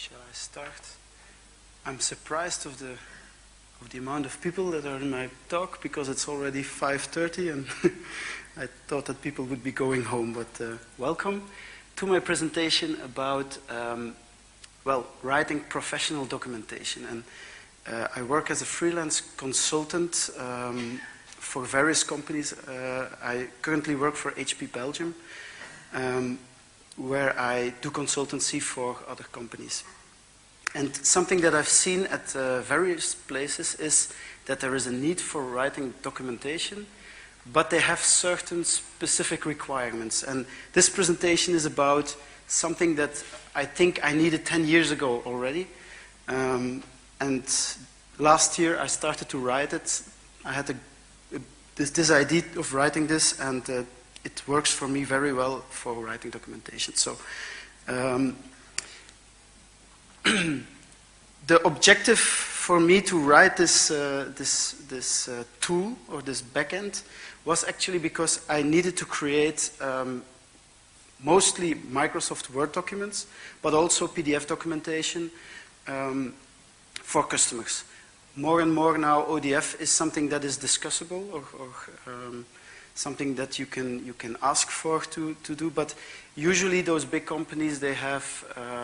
Shall I start? I'm surprised of the amount of people that are in my talk because it's already 5:30 and I thought that people would be going home, but welcome to my presentation about well, writing professional documentation. And I work as a freelance consultant for various companies. I currently work for HP Belgium, where I do consultancy for other companies. And something that I've seen at various places is that there is a need for writing documentation, but they have certain specific requirements. And this presentation is about something that I think I needed 10 years ago already. And last year I started to write it. I had this idea of writing this, and it works for me very well for writing documentation. So the objective for me to write this tool or this backend was actually because I needed to create mostly Microsoft Word documents, but also PDF documentation for customers. More and more now, ODF is something that is discussable or something that you can ask for to do. But usually, those big companies they have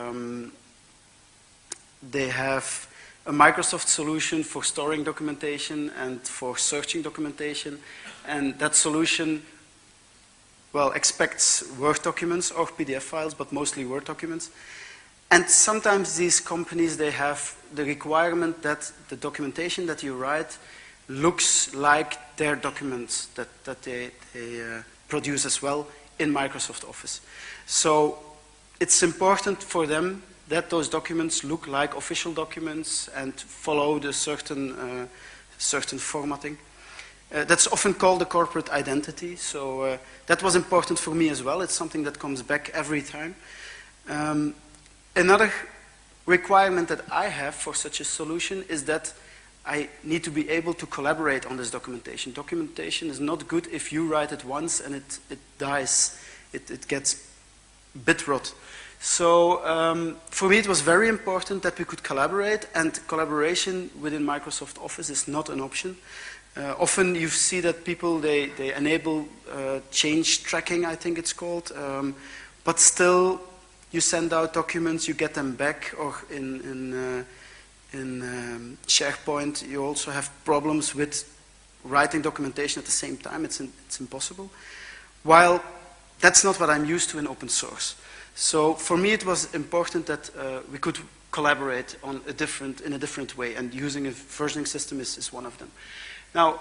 a Microsoft solution for storing documentation and for searching documentation, and that solution, well, expects Word documents or PDF files, but mostly Word documents. And sometimes these companies, they have the requirement that the documentation that you write looks like their documents that they produce as well in Microsoft Office. So it's important for them that those documents look like official documents and follow the certain formatting. That's often called the corporate identity. So that was important for me as well. It's something that comes back every time. Another requirement that I have for such a solution is that I need to be able to collaborate on this documentation. Documentation is not good if you write it once and it dies. It gets bit rot. So for me it was very important that we could collaborate, and collaboration within Microsoft Office is not an option. Often you see that people, they enable change tracking, I think it's called, but still you send out documents, you get them back, or in SharePoint you also have problems with writing documentation at the same time. It's impossible. While that's not what I'm used to in open source. So for me it was important that we could collaborate in a different way, and using a versioning system is one of them. Now,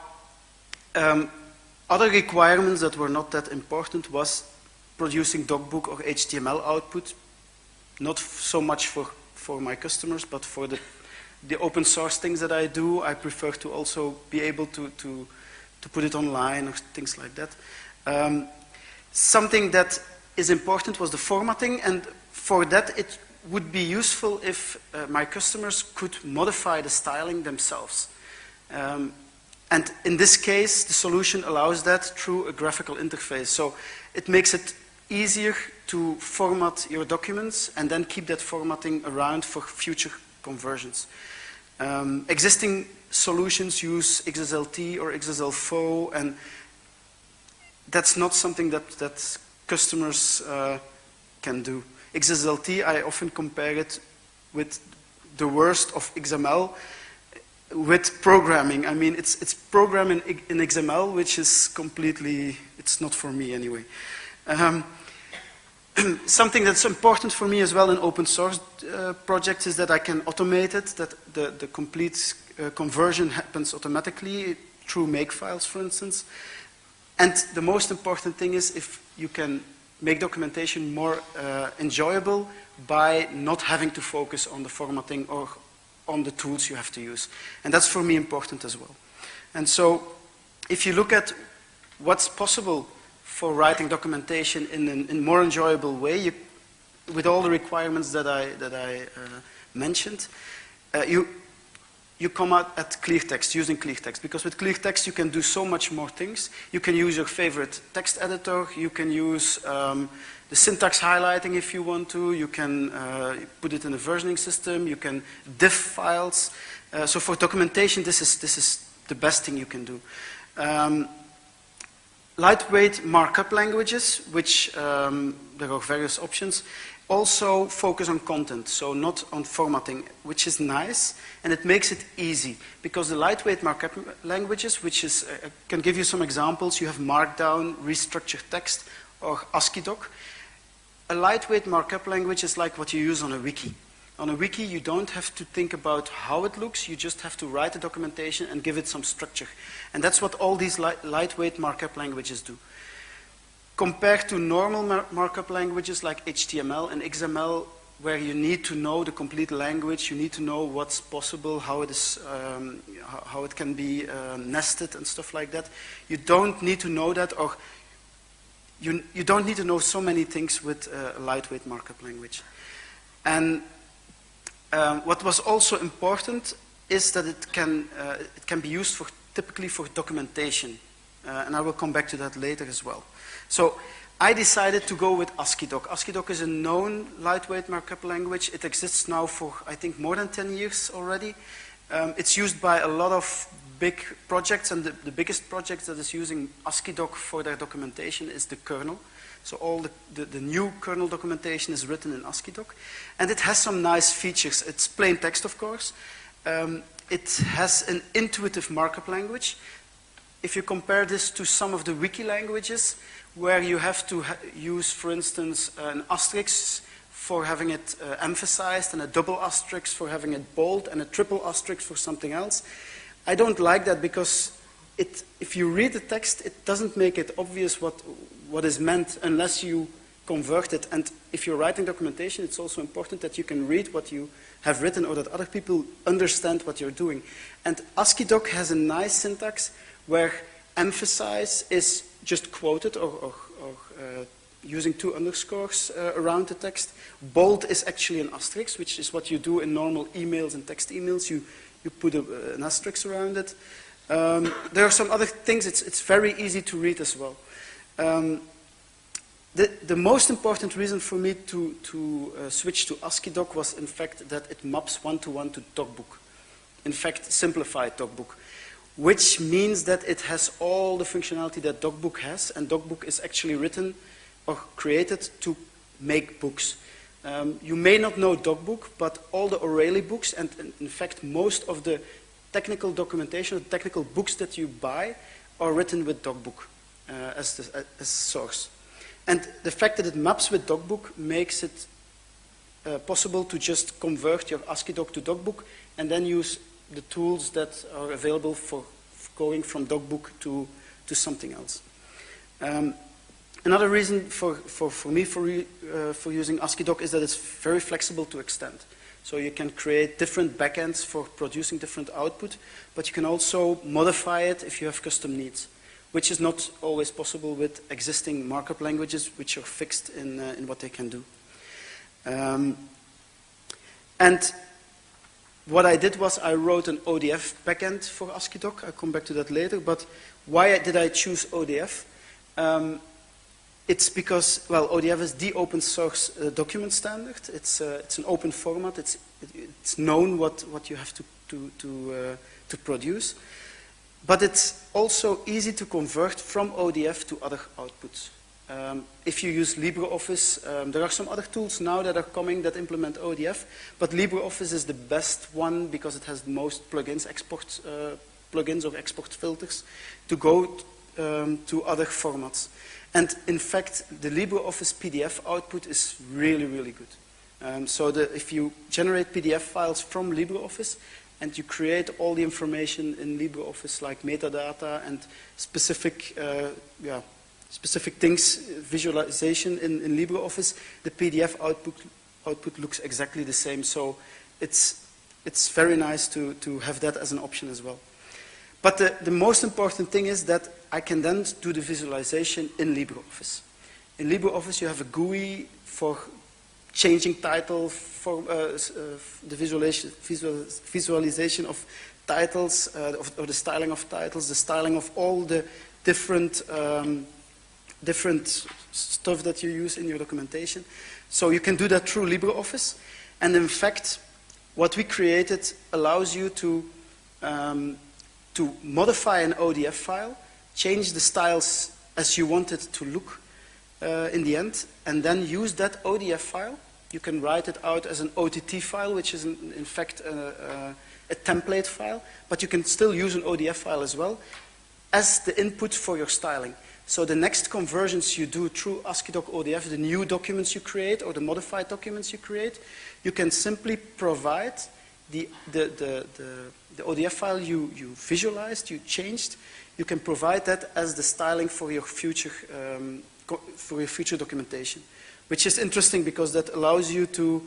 other requirements that were not that important was producing DocBook or HTML output, not so much for my customers, but for the open source things that I do. I prefer to also be able to put it online or things like that. Something that is important was the formatting, and for that it would be useful if my customers could modify the styling themselves. And in this case, the solution allows that through a graphical interface. So it makes it easier to format your documents and then keep that formatting around for future conversions. Existing solutions use XSLT or XSLFO, and that's not something that customers can do. XSLT, I often compare it with the worst of XML with programming. I mean, it's programming in XML, which is completely, it's not for me anyway. Something that's important for me as well in open source projects is that I can automate it, that the complete conversion happens automatically through Makefiles, for instance. And the most important thing is if you can make documentation more enjoyable by not having to focus on the formatting or on the tools you have to use. And that's for me important as well. And so if you look at what's possible for writing documentation in a more enjoyable way, with all the requirements that I mentioned, you come out at clear text, using clear text. Because with clear text, you can do so much more things. You can use your favorite text editor. You can use the syntax highlighting if you want to. You can put it in a versioning system. You can diff files. So for documentation, this is the best thing you can do. Lightweight markup languages, which there are various options, also focus on content, so not on formatting, which is nice, and it makes it easy, because the lightweight markup languages, which is, I can give you some examples. You have Markdown, restructured text, or AsciiDoc. A lightweight markup language is like what you use on a wiki. On a wiki, you don't have to think about how it looks, you just have to write the documentation and give it some structure. And that's what all these lightweight markup languages do. Compared to normal markup languages like HTML and XML, where you need to know the complete language, you need to know what's possible, how it is, how it can be nested and stuff like that. You don't need to know that, or you don't need to know so many things with a lightweight markup language. And what was also important is that it can be used typically for documentation, and I will come back to that later as well. So I decided to go with AsciiDoc. AsciiDoc is a known lightweight markup language. It exists now for, I think, more than 10 years already. It's used by a lot of big projects, and the biggest project that is using AsciiDoc for their documentation is the kernel. So all the new kernel documentation is written in AsciiDoc. And it has some nice features. It's plain text, of course. It has an intuitive markup language. If you compare this to some of the wiki languages, where you have to use, for instance, an asterisk for having it emphasized, and a double asterisk for having it bold, and a triple asterisk for something else, I don't like that, because if you read the text, it doesn't make it obvious what is meant unless you convert it. And if you're writing documentation, it's also important that you can read what you have written, or that other people understand what you're doing. And AsciiDoc has a nice syntax where emphasize is just quoted, or using two underscores around the text. Bold is actually an asterisk, which is what you do in normal emails and text emails. You put an asterisk around it. There are some other things. It's very easy to read as well. The most important reason for me to switch to AsciiDoc was, in fact, that it maps one-to-one to DocBook. In fact, simplified DocBook, which means that it has all the functionality that DocBook has, and DocBook is actually written or created to make books. You may not know DocBook, but all the O'Reilly books, and in fact most of the technical documentation, the technical books that you buy, are written with DocBook as source. And the fact that it maps with DocBook makes it possible to just convert your AsciiDoc to DocBook and then use the tools that are available for going from DocBook to something else. Another reason for me for using AsciiDoc is that it's very flexible to extend. So you can create different backends for producing different output, but you can also modify it if you have custom needs, which is not always possible with existing markup languages, which are fixed in what they can do. And what I did was I wrote an ODF backend for AsciiDoc. I'll come back to that later. But why did I choose ODF? It's because, well, ODF is the open source document standard. It's an open format. It's known what you have to produce. But it's also easy to convert from ODF to other outputs. If you use LibreOffice, there are some other tools now that are coming that implement ODF, but LibreOffice is the best one because it has the most plugins, plugins or export filters to go to other formats. And in fact, the LibreOffice PDF output is really, really good. So if you generate PDF files from LibreOffice and you create all the information in LibreOffice like metadata and specific things, visualization in LibreOffice, the PDF output looks exactly the same. So it's very nice to have that as an option as well. But the most important thing is that I can then do the visualization in LibreOffice. In LibreOffice, you have a GUI for changing title, for the visualization of titles, of the styling of titles, the styling of all the different different stuff that you use in your documentation. So you can do that through LibreOffice. And in fact, what we created allows you to modify an ODF file, change the styles as you want it to look in the end, and then use that ODF file. You can write it out as an OTT file, which is in fact a template file, but you can still use an ODF file as well as the input for your styling. So the next conversions you do through ASCII-Doc ODF, the new documents you create or the modified documents you create, you can simply provide the ODF file you visualized, you changed. You can provide that as the styling for your future documentation, which is interesting because that allows you to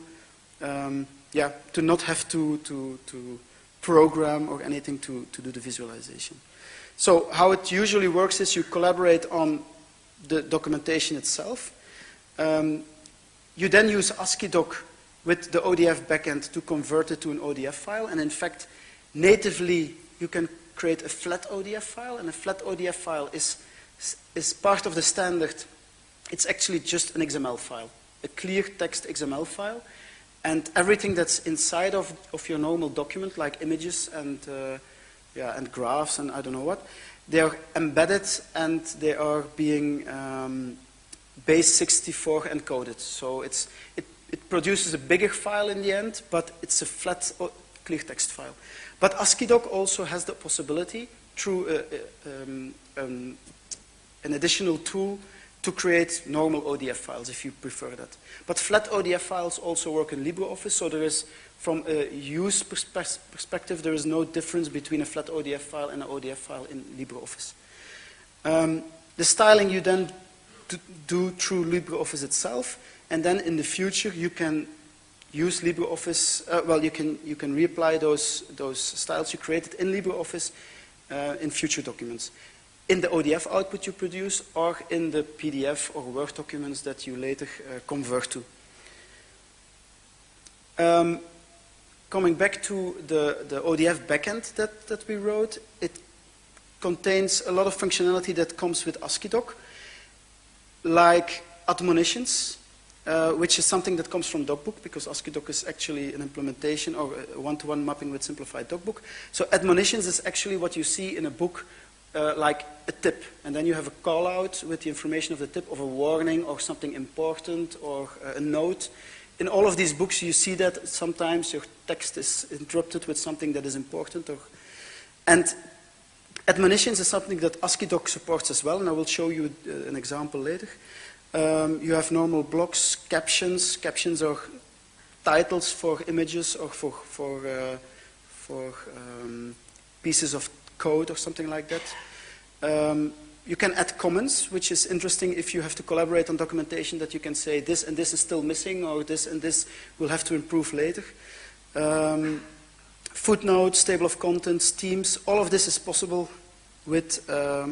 not have to program or anything to do the visualization. So how it usually works is you collaborate on the documentation itself. You then use ASCII-Doc with the ODF backend to convert it to an ODF file. And in fact, natively, you can create a flat ODF file. And a flat ODF file is part of the standard. It's actually just an XML file, a clear text XML file. And everything that's inside of your normal document, like images and graphs and I don't know what, they are embedded and they are being base64 encoded. So it produces a bigger file in the end, but it's a flat, clear text file. But ASCII-Doc also has the possibility through an additional tool to create normal ODF files if you prefer that. But flat ODF files also work in LibreOffice, so there is, from a use perspective, there is no difference between a flat ODF file and an ODF file in LibreOffice. The styling you then do through LibreOffice itself, and then in the future you can use LibreOffice, you can reapply those styles you created in LibreOffice in future documents, in the ODF output you produce, or in the PDF or Word documents that you later convert to. Coming back to the ODF backend that we wrote, it contains a lot of functionality that comes with ASCII-Doc, like admonitions, which is something that comes from DocBook, because ASCII-Doc is actually an implementation or a one-to-one mapping with simplified DocBook. So admonitions is actually what you see in a book, like a tip, and then you have a call out with the information of the tip, of a warning or something important or a note. In all of these books you see that sometimes your text is interrupted with something that is important. And admonitions is something that ASCII-Doc supports as well, and I will show you an example later. You have normal blocks, captions. Captions are titles for images or for pieces of code or something like that. You can add comments, which is interesting if you have to collaborate on documentation, that you can say this and this is still missing, or this and this will have to improve later. Footnotes, table of contents, themes, all of this is possible with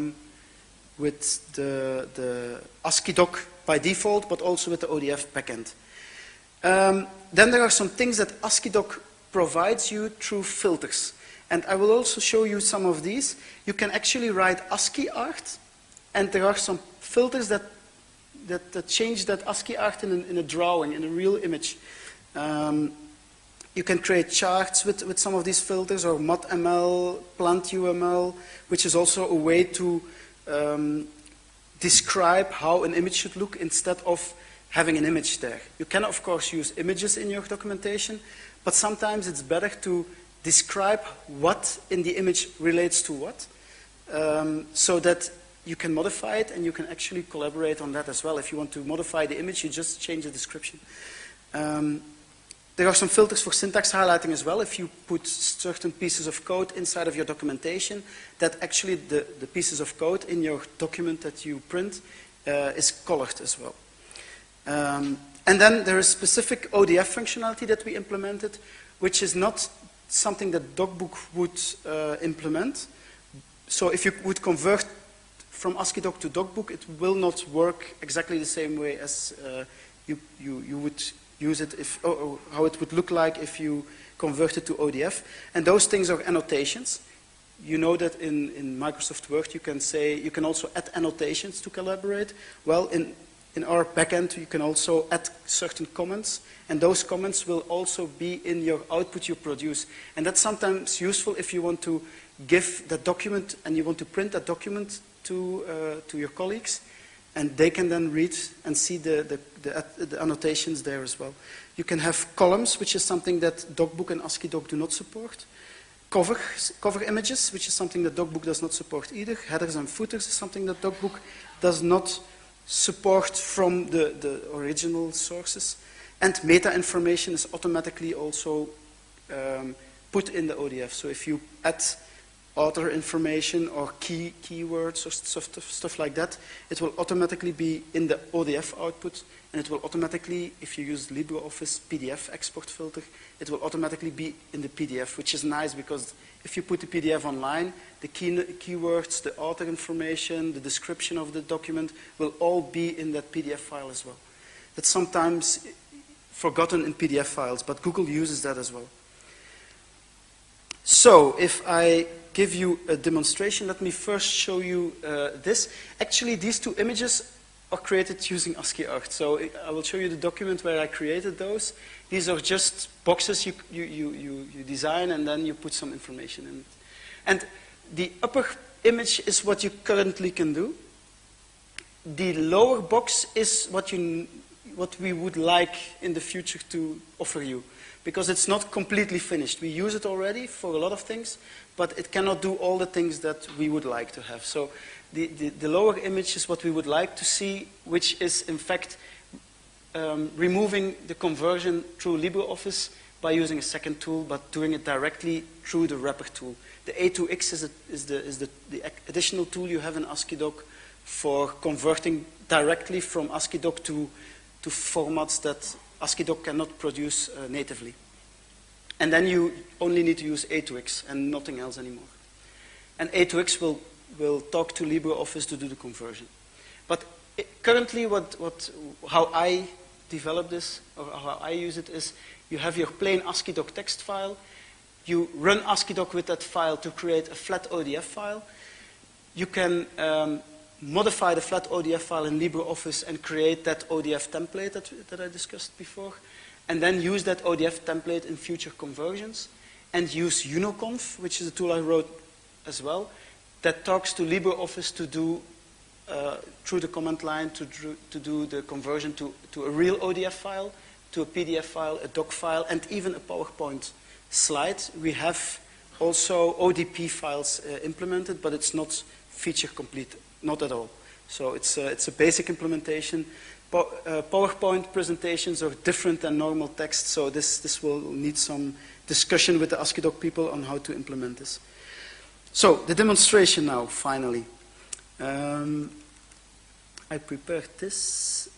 the ASCII-Doc by default, but also with the ODF backend. Then there are some things that ASCII-Doc provides you through filters. And I will also show you some of these. You can actually write ASCII art, and there are some filters that change that ASCII art in a drawing, in a real image. You can create charts with some of these filters, or ModML, PlantUML, which is also a way to describe how an image should look instead of having an image there. You can, of course, use images in your documentation, but sometimes it's better to describe what in the image relates to what, so that you can modify it and you can actually collaborate on that as well. If you want to modify the image, you just change the description. There are some filters for syntax highlighting as well. If you put certain pieces of code inside of your documentation, that actually the pieces of code in your document that you print is colored as well. And then there is specific ODF functionality that we implemented, which is not something that DocBook would implement. So if you would convert from ASCII-Doc to DocBook, it will not work exactly the same way as you would use it if, or how it would look like if you convert it to ODF. And those things are annotations. You know that in Microsoft Word you can say, you can also add annotations to collaborate. Well, in our backend you can also add certain comments, and those comments will also be in your output you produce. And that's sometimes useful if you want to give that document and you want to print that document to your colleagues, and they can then read and see the annotations there as well. You can have columns, which is something that DocBook and AsciiDoc do not support. Cover images, which is something that DocBook does not support either. Headers and footers is something that DocBook does not support from the original sources. And meta information is automatically also put in the ODF. So if you add author information or keywords or stuff like that, it will automatically be in the ODF output, and it will automatically, if you use LibreOffice PDF export filter, it will automatically be in the PDF, which is nice because if you put the PDF online, the keywords, the author information, the description of the document will all be in that PDF file as well. That's sometimes forgotten in PDF files, but Google uses that as well. So if I give you a demonstration, let me first show you this. Actually, these two images are created using AsciiArt. So I will show you the document where I created those. These are just boxes you design, and then you put some information in it. And the upper image is what you currently can do. The lower box is what we would like in the future to offer you, because it's not completely finished. We use it already for a lot of things, but it cannot do all the things that we would like to have. So the lower image is what we would like to see, which is in fact removing the conversion through LibreOffice by using a second tool, but doing it directly through the wrapper tool. The A2X is the additional tool you have in AsciiDoc for converting directly from AsciiDoc to formats that AsciiDoc cannot produce natively. And then you only need to use A2X and nothing else anymore. And A2X will talk to LibreOffice to do the conversion. But currently how I develop this, or how I use it, is you have your plain AsciiDoc text file. You run AsciiDoc with that file to create a flat ODF file. You can modify the flat ODF file in LibreOffice and create that ODF template that I discussed before, and then use that ODF template in future conversions, and use Unoconf, which is a tool I wrote as well, that talks to LibreOffice to do, through the command line, to do the conversion to a real ODF file, to a PDF file, a doc file, and even a PowerPoint slide. We have also ODP files implemented, but it's not feature complete. Not at all. So it's a basic implementation. PowerPoint presentations are different than normal text, so this will need some discussion with the AsciiDoc people on how to implement this. So the demonstration now, finally. I prepared this.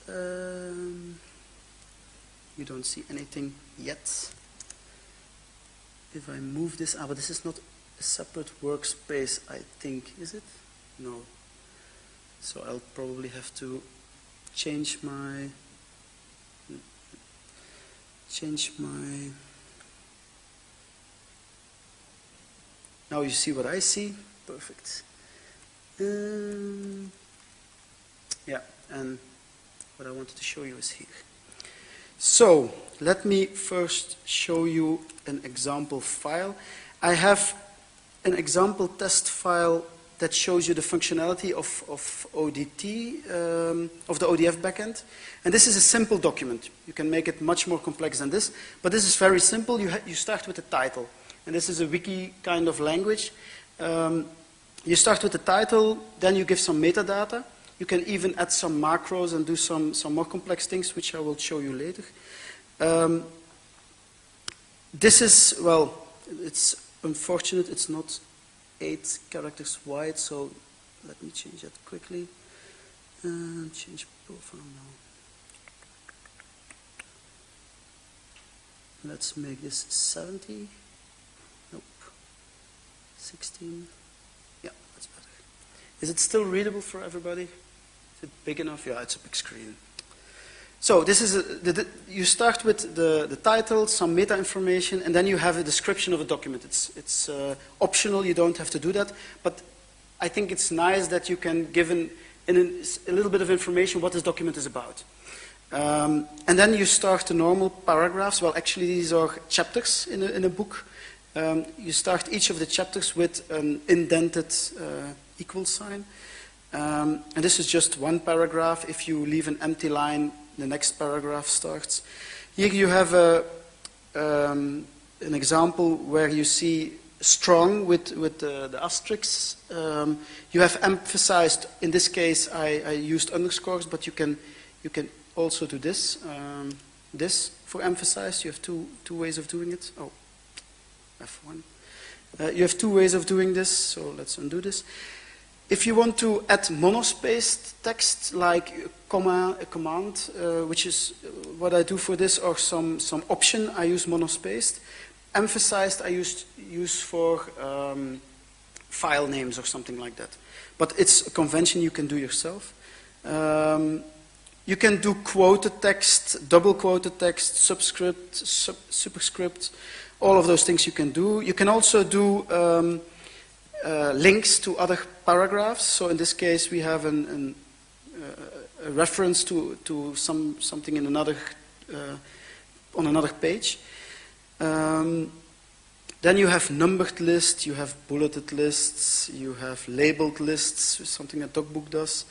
You don't see anything yet. If I move this, but this is not a separate workspace, I think, is it? No. So I'll probably have to change my now you see what I see. Perfect. Yeah, and what I wanted to show you is here. So let me first show you an example file. I have an example test file that shows you the functionality of ODT, of the ODF backend. And this is a simple document. You can make it much more complex than this, but this is very simple. You start with the title. And this is a wiki kind of language. You start with the title, then you give some metadata. You can even add some macros and do some more complex things, which I will show you later. This is, well, it's unfortunate, it's not 8 characters wide, so let me change that quickly. Change profile now. Let's make this 70. Nope. 16. Yeah, that's better. Is it still readable for everybody? Is it big enough? Yeah, it's a big screen. So this is you start with the title, some meta information, and then you have a description of a document. It's optional, you don't have to do that, but I think it's nice that you can give a little bit of information what this document is about. And then you start the normal paragraphs. Well, actually these are chapters in a book. You start each of the chapters with an indented equal sign. And this is just one paragraph. If you leave an empty line, the next paragraph starts. Here you have an example where you see strong with the asterisks. You have emphasized, in this case I used underscores, but you can also do this. This for emphasize. You have two ways of doing it. Oh, F1. You have two ways of doing this, so let's undo this. If you want to add monospaced text, like a command, which is what I do for this, or some option, I use monospaced. Emphasized I use for file names or something like that. But it's a convention you can do yourself. You can do quoted text, double quoted text, subscript, superscript, all of those things you can do. You can also do links to other paragraphs. So in this case, we have a reference to something in another on another page. Then you have numbered lists, you have bulleted lists, you have labeled lists, something that DocBook does.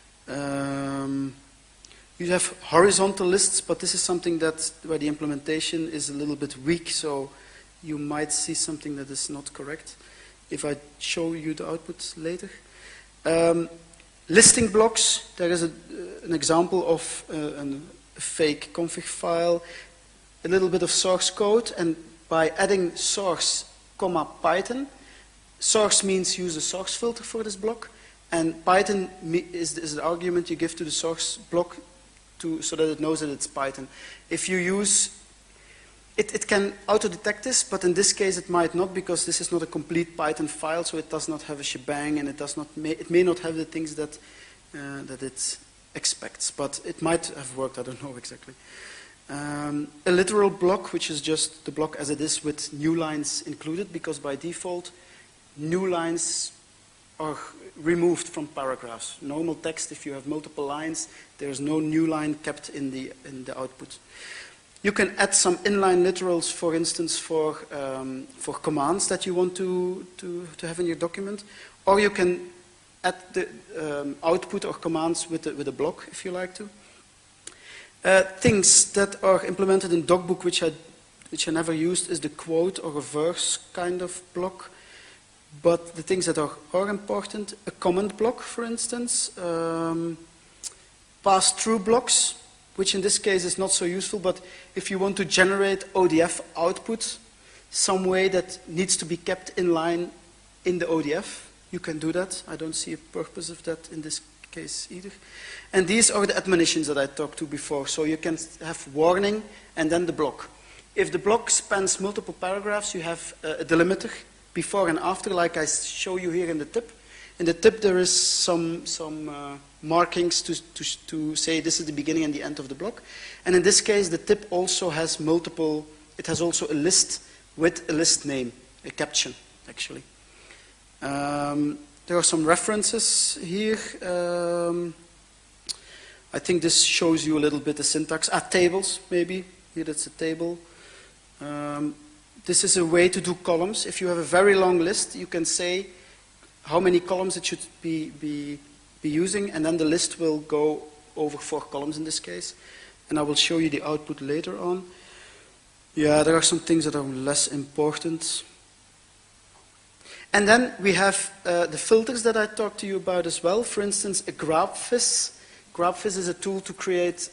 You have horizontal lists, but this is something where the implementation is a little bit weak, so you might see something that is not correct if I show you the output later. Listing blocks, there is an example of a fake config file, a little bit of source code, and by adding source, Python, source means use a source filter for this block, and Python is the argument you give to the source block so that it knows that it's Python. If you use it can auto-detect this, but in this case it might not, because this is not a complete Python file, so it does not have a shebang, and it may not have the things that it expects, but it might have worked, I don't know exactly. A literal block, which is just the block as it is with new lines included, because by default new lines are removed from paragraphs. Normal text, if you have multiple lines, there's no new line kept in the output. You can add some inline literals, for instance, for commands that you want to have in your document, or you can add the output or commands with a block if you like to. Things that are implemented in DocBook which I never used is the quote or a verse kind of block. But the things that are important, a comment block, for instance, pass-through blocks, which in this case is not so useful, but if you want to generate ODF output some way that needs to be kept in line in the ODF, you can do that. I don't see a purpose of that in this case either. And these are the admonitions that I talked to before. So you can have warning and then the block. If the block spans multiple paragraphs, you have a delimiter before and after, like I show you here in the tip. In the tip there is some markings to say this is the beginning and the end of the block. And in this case the tip also has multiple, it has also a list with a list name, a caption actually. There are some references here. I think this shows you a little bit the syntax. Tables maybe, here that's a table. This is a way to do columns. If you have a very long list, you can say how many columns it should be using, and then the list will go over 4 columns in this case. And I will show you the output later on. Yeah, there are some things that are less important. And then we have the filters that I talked to you about as well. For instance, a GraphViz. GraphViz is a tool to create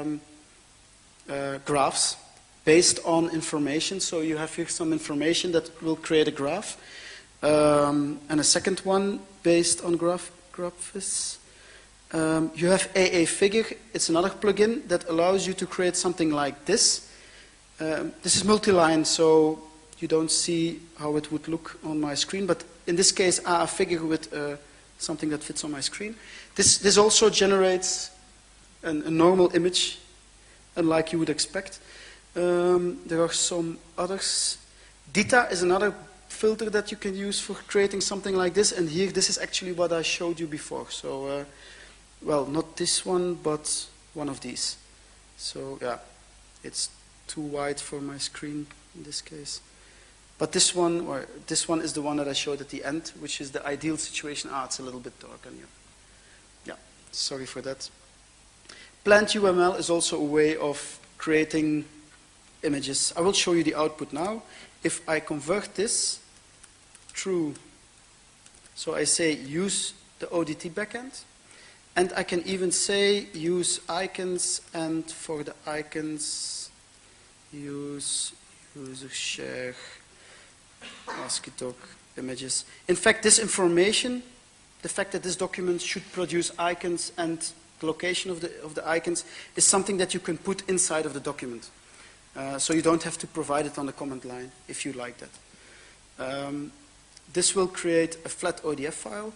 graphs based on information. So you have here some information that will create a graph. And a second one based on GraphViz. You have AA Figure. It's another plugin that allows you to create something like this. This is multi-line, so you don't see how it would look on my screen. But in this case, AA Figure with something that fits on my screen. This also generates a normal image unlike you would expect. There are some others. Dita is another filter that you can use for creating something like this, and here this is actually what I showed you before. So, well, not this one, but one of these. So, yeah, it's too wide for my screen in this case. But this one is the one that I showed at the end, which is the ideal situation. Ah, it's a little bit dark on you. Yeah, sorry for that. Plant UML is also a way of creating images. I will show you the output now. If I convert this through, so I say use the ODT backend, and I can even say use icons, and for the icons, use user share ASCII-doc images. In fact, this information, the fact that this document should produce icons and the location of the icons is something that you can put inside of the document. So you don't have to provide it on the command line if you like that. This will create a flat ODF file.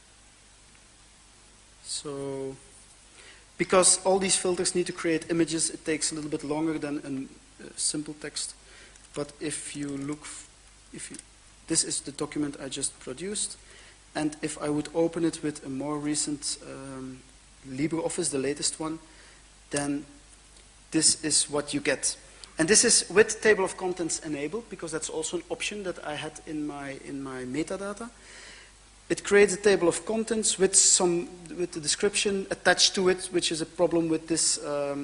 So, because all these filters need to create images, it takes a little bit longer than a simple text. But if you look, this is the document I just produced, and if I would open it with a more recent LibreOffice, the latest one, then this is what you get. And this is with table of contents enabled, because that's also an option that I had in my metadata. It creates a table of contents with the description attached to it, which is a problem with this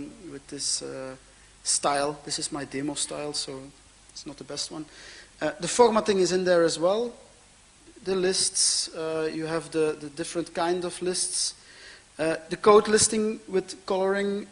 style. This is my demo style, so it's not the best one. The formatting is in there as well. The lists, you have the different kind of lists. The code listing with coloring,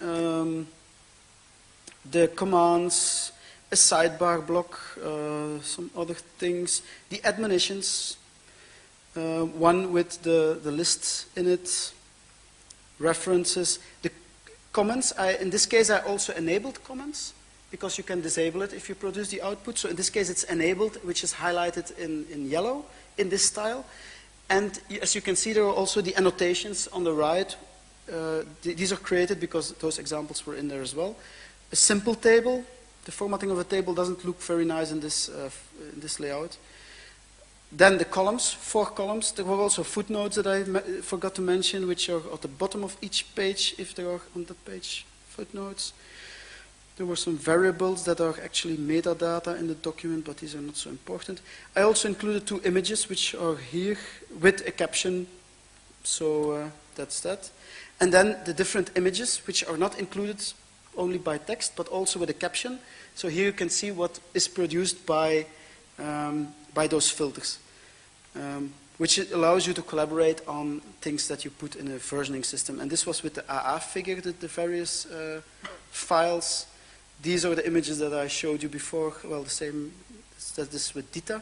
the commands, a sidebar block, some other things. The admonitions, one with the lists in it, references. The comments, in this case I also enabled comments, because you can disable it if you produce the output. So in this case it's enabled, which is highlighted in yellow in this style. And as you can see, there are also the annotations on the right. These are created because those examples were in there as well. A simple table. The formatting of a table doesn't look very nice in this layout. Then the columns, 4 columns. There were also footnotes that I forgot to mention, which are at the bottom of each page, if there are on the page footnotes. There were some variables that are actually metadata in the document, but these are not so important. I also included 2 images, which are here, with a caption. So that's that. And then the different images, which are not included only by text, but also with a caption. So here you can see what is produced by those filters, which allows you to collaborate on things that you put in a versioning system. And this was with the AA figure, the various files. These are the images that I showed you before. Well, the same as this with Dita.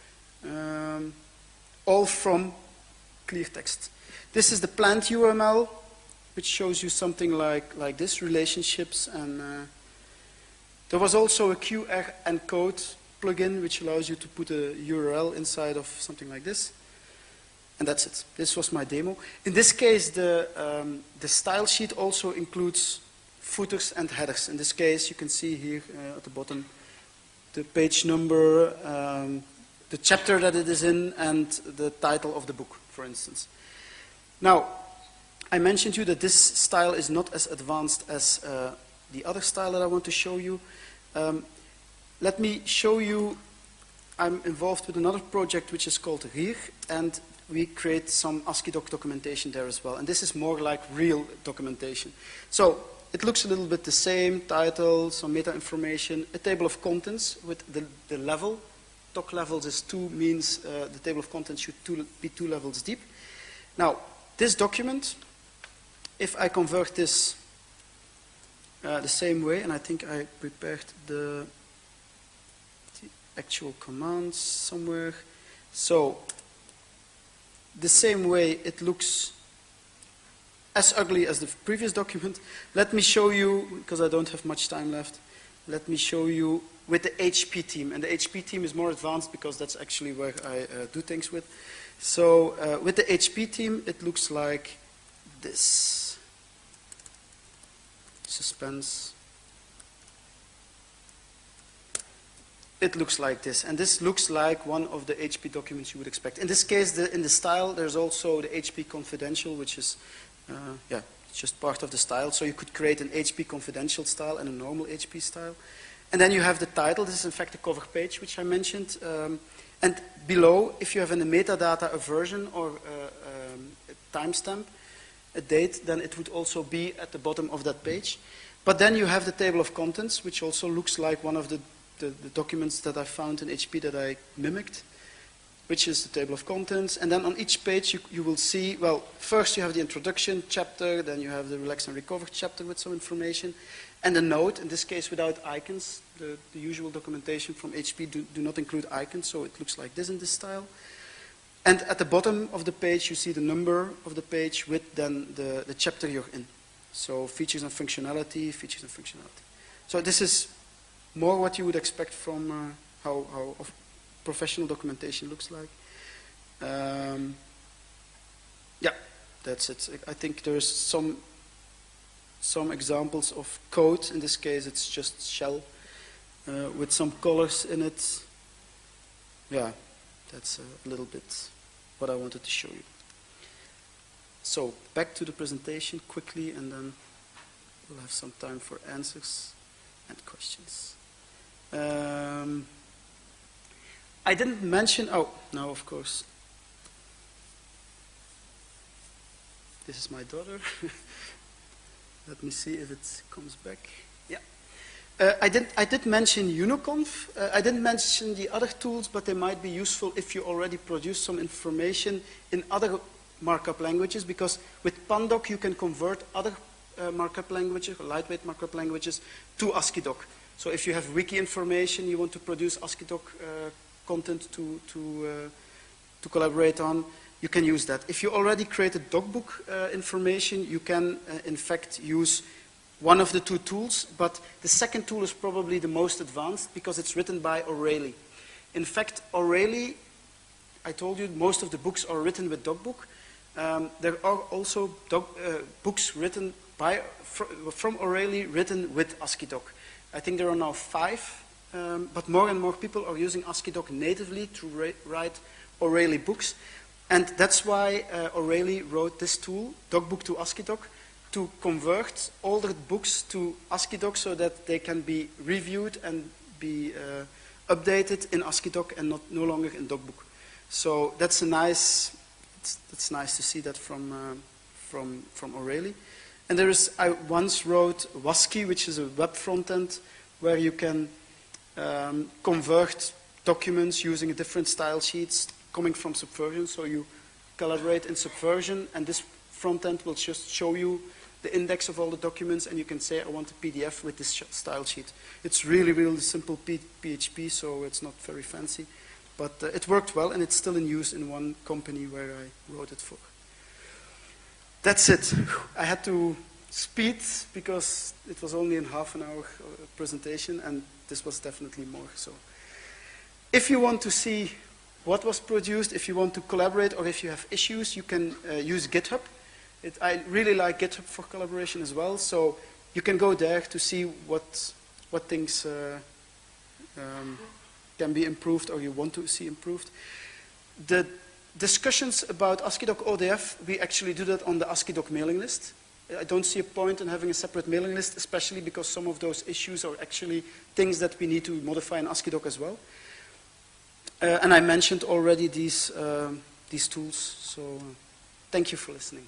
All from clear text. This is the plant UML, which shows you something like this, relationships. And there was also a QR encode plugin, which allows you to put a URL inside of something like this. And that's it. This was my demo. In this case, the style sheet also includes footers and headers. In this case, you can see here at the bottom the page number, the chapter that it is in, and the title of the book, for instance. Now, I mentioned to you that this style is not as advanced as the other style that I want to show you. Let me show you, I'm involved with another project which is called RIR, and we create some ASCII-doc documentation there as well. And this is more like real documentation. So it looks a little bit the same, title, some meta information, a table of contents with the level. Doc levels is 2, means the table of contents should be 2 levels deep. Now, this document, if I convert this the same way, and I think I prepared the actual commands somewhere. So, the same way it looks as ugly as the previous document. Let me show you, because I don't have much time left, let me show you with the HP theme. And the HP theme is more advanced because that's actually where I do things with. So with the HP theme, it looks like this. Suspense. it looks like this. And this looks like one of the HP documents you would expect. In this case, in the style, there's also the HP Confidential, which is, yeah, it's just part of the style. So you could create an HP Confidential style and a normal HP style. And then you have the title. This is, in fact, the cover page, which I mentioned. And below, if you have in the metadata a version or a timestamp, a date, then it would also be at the bottom of that page. But then you have the table of contents, which also looks like one of the documents that I found in HP that I mimicked, which is the table of contents. And then on each page you will see, well, first you have the introduction chapter, then you have the relax and recover chapter with some information, and a note, in this case without icons. The usual documentation from HP do not include icons, so it looks like this in this style. And at the bottom of the page you see the number of the page with then the chapter you're in. So features and functionality, features and functionality. So this is more what you would expect from how professional documentation looks like. Yeah, that's it. I think there's some examples of code. In this case, it's just shell with some colors in it. Yeah, that's a little bit what I wanted to show you. So back to the presentation quickly, and then we'll have some time for answers and questions. I didn't mention, oh, now of course, this is my daughter. Let me see if it comes back. Yeah. I did mention Uniconf. I didn't mention the other tools, but they might be useful if you already produce some information in other markup languages, because with Pandoc you can convert other markup languages, or lightweight markup languages, to ASCII-Doc. So if you have wiki information, you want to produce ASCII-Doc content to collaborate on, you can use that. If you already created DocBook information, you can in fact use one of the two tools, but the second tool is probably the most advanced because it's written by O'Reilly. In fact, O'Reilly, I told you most of the books are written with DocBook. There are also books written from O'Reilly written with ASCII-Doc. I think there are now 5, but more and more people are using ASCII-Doc natively to write O'Reilly books. And that's why O'Reilly wrote this tool, DocBook to ASCII-Doc, to convert older books to ASCII-Doc so that they can be reviewed and be updated in ASCII-Doc and no longer in DocBook. So that's a nice, it's nice to see that from O'Reilly. And I once wrote WASCII, which is a web front-end where you can convert documents using different style sheets coming from Subversion. So you collaborate in Subversion, and this front-end will just show you the index of all the documents, and you can say, I want a PDF with this style sheet. It's really, really simple PHP, so it's not very fancy. But it worked well, and it's still in use in one company where I wrote it for. That's it. I had to speed because it was only a half an hour presentation, and this was definitely more. So, if you want to see what was produced, if you want to collaborate, or if you have issues, you can use GitHub. I really like GitHub for collaboration as well. So you can go there to see what things can be improved, or you want to see improved. The discussions about ASCII-Doc ODF, we actually do that on the ASCII-Doc mailing list. I don't see a point in having a separate mailing list, especially because some of those issues are actually things that we need to modify in ASCII-Doc as well. And I mentioned already these tools, so thank you for listening.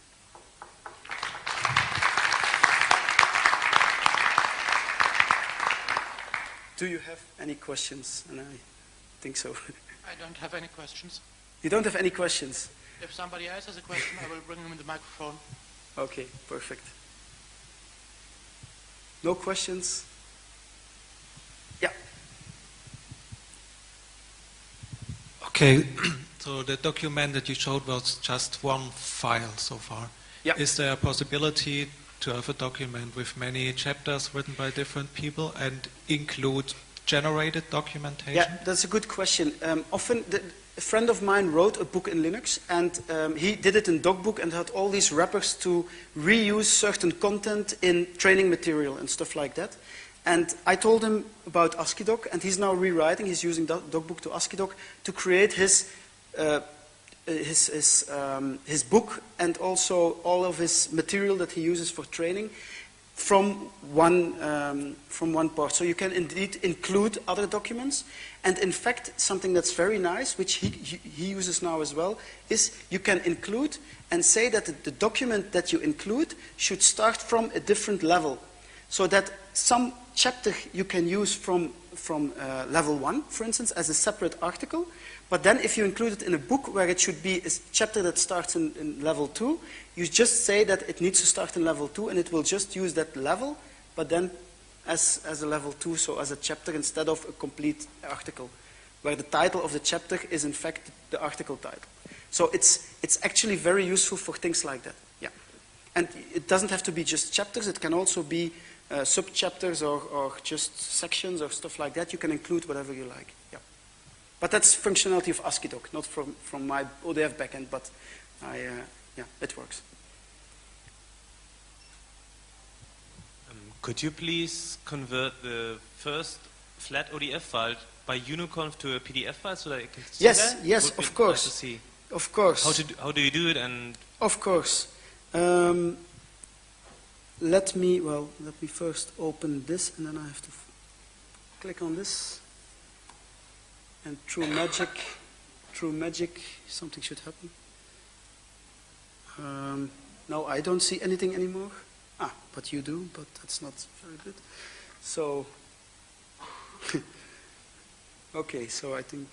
Do you have any questions? And I think so. I don't have any questions. You don't have any questions? If somebody else has a question, I will bring him in the microphone. Okay, perfect. No questions? Yeah. Okay, so the document that you showed was just one file so far. Yeah. Is there a possibility to have a document with many chapters written by different people and include generated documentation? Yeah, that's a good question. Often, a friend of mine wrote a book in Linux, and he did it in DocBook and had all these wrappers to reuse certain content in training material and stuff like that. And I told him about ASCII-Doc, and he's now rewriting. He's using DocBook to ASCII-Doc to create his book and also all of his material that he uses for training from one part. So you can indeed include other documents. And in fact, something that's very nice, which he uses now as well, is you can include and say that the document that you include should start from a different level. So that some chapter you can use from level 1, for instance, as a separate article. But then if you include it in a book where it should be a chapter that starts in level 2, you just say that it needs to start in level 2 and it will just use that level, but then as a level 2, so as a chapter instead of a complete article, where the title of the chapter is in fact the article title. So it's actually very useful for things like that. Yeah. And it doesn't have to be just chapters, it can also be sub-chapters or just sections or stuff like that. You can include whatever you like. Yeah. But that's functionality of ASCII-Doc, not from my ODF backend, but yeah, it works. Could you please convert the first flat ODF file by Uniconf to a PDF file so that I can see Yes, that? yes, Would of be course. nice to see. Of course. How do you do it? And Of course. Let me first open this, and then I have to click on this. And through magic, something should happen. No, I don't see anything anymore. But you do, but that's not very good. So, okay, so I think,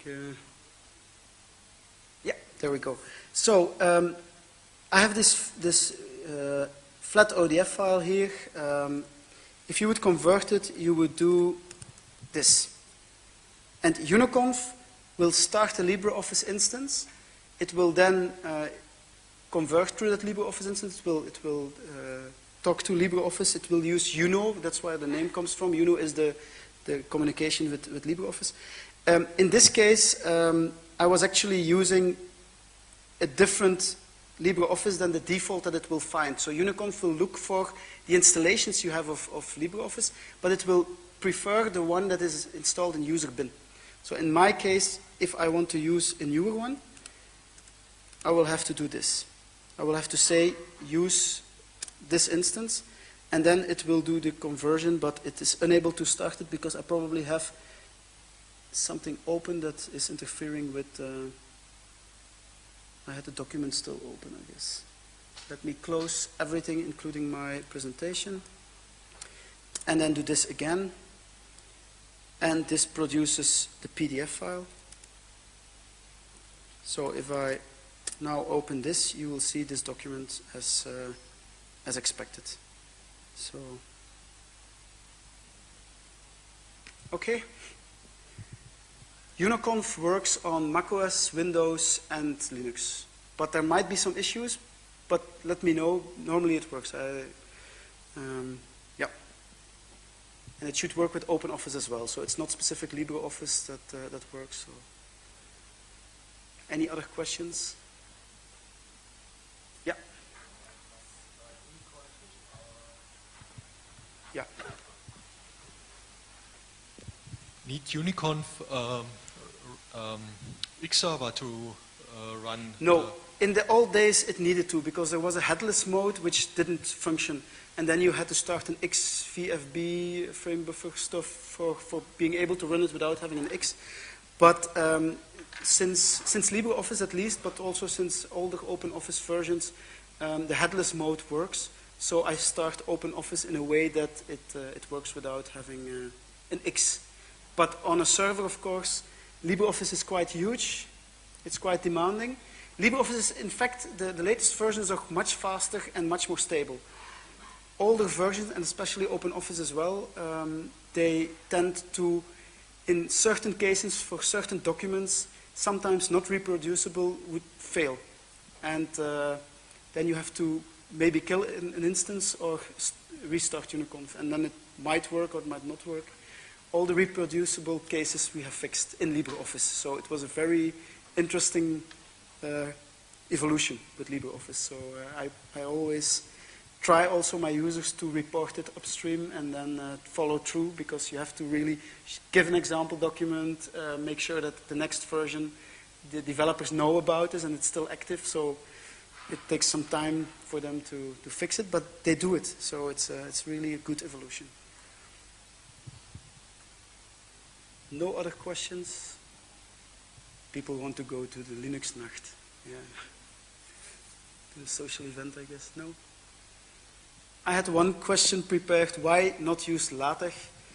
yeah, there we go. So, I have this flat ODF file here. If you would convert it, you would do this. And Uniconf will start a LibreOffice instance. It will then convert through that LibreOffice instance. It will talk to LibreOffice. It will use Uno. That's where the name comes from. Uno is the communication with LibreOffice. In this case, I was actually using a different LibreOffice than the default that it will find. So Uniconf will look for the installations you have of LibreOffice, but it will prefer the one that is installed in user bin. So in my case, if I want to use a newer one, I will have to do this. I will have to say use this instance, and then it will do the conversion, but it is unable to start it because I probably have something open that is interfering with... I had the document still open, I guess. Let me close everything, including my presentation, and then do this again. And this produces the PDF file. So if I now open this, you will see this document as expected. So, okay. Uniconf works on macOS, Windows, and Linux. But there might be some issues, but let me know. Normally it works. Yeah. And it should work with OpenOffice as well. So it's not specific LibreOffice that works. So. Any other questions? Yeah. Yeah. Need Uniconf X-Server to run? No. In the old days, it needed to, because there was a headless mode which didn't function. And then you had to start an XVFB frame buffer stuff for being able to run it without having an X. But since LibreOffice at least, but also since older OpenOffice versions, the headless mode works. So I start OpenOffice in a way that it works without having an X. But on a server, of course, LibreOffice is quite huge. It's quite demanding. LibreOffice is, in fact, the latest versions are much faster and much more stable. Older versions, and especially OpenOffice as well, they tend to, in certain cases, for certain documents, sometimes not reproducible, would fail. And then you have to maybe kill an instance or restart Uniconf. And then it might work or it might not work. All the reproducible cases we have fixed in LibreOffice. So it was a very interesting evolution with LibreOffice. So I always try also my users to report it upstream and then follow through, because you have to really give an example document, make sure that the next version the developers know about this and it's still active. So it takes some time for them to fix it, but they do it. So it's really a good evolution. No other questions? People want to go to the Linux Nacht. Yeah. To the social event, I guess. No? I had one question prepared. Why not use LaTeX?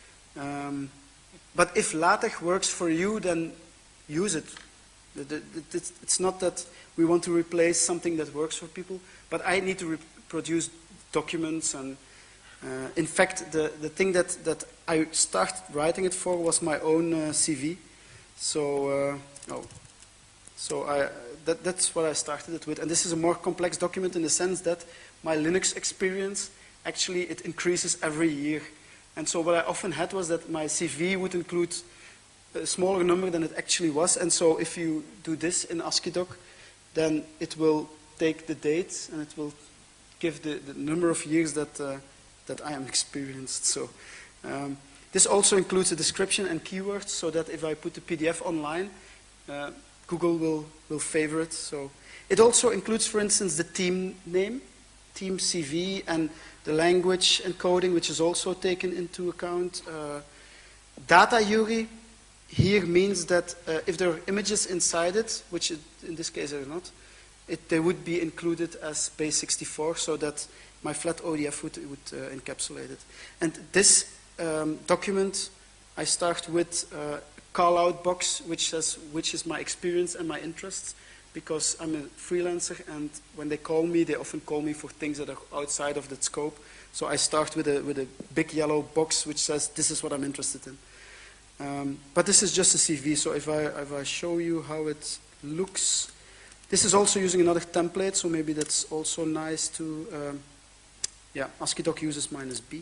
But if LaTeX works for you, then use it. It's not that we want to replace something that works for people, but I need to produce documents. And in fact, the thing that I started writing it for was my own CV. So, that's what I started it with. And this is a more complex document in the sense that my Linux experience, actually, it increases every year. And so what I often had was that my CV would include a smaller number than it actually was. And so if you do this in AsciiDoc, then it will take the date and it will give the number of years that I am experienced. So this also includes a description and keywords, so that if I put the PDF online, Google will favor it. So it also includes, for instance, the team name, team CV, and the language encoding, which is also taken into account. Data URI here means that if there are images inside it, which in this case are not, they would be included as base64, so that my flat ODF would encapsulate it. And this document, I start with a call-out box which says which is my experience and my interests, because I'm a freelancer, and when they call me, they often call me for things that are outside of that scope. So I start with a big yellow box which says this is what I'm interested in. But this is just a CV, so if I show you how it looks, this is also using another template, so maybe that's also nice to, yeah, AsciiDoc uses -B.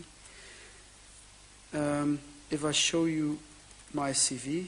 If I show you my CV,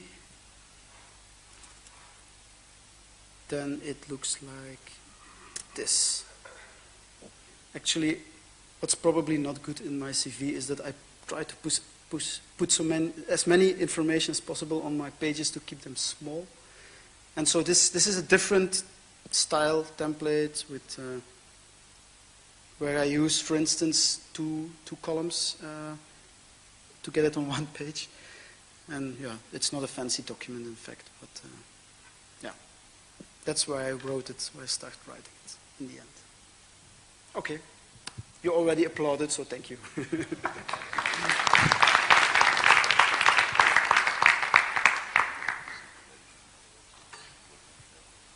then it looks like this. Actually, what's probably not good in my CV is that I try to put as many information as possible on my pages to keep them small. And so this is a different style template with where I use, for instance, two columns to get it on one page. And yeah, it's not a fancy document, in fact, but yeah, that's why I wrote it, why I started writing it in the end. Okay, you already applauded, so thank you.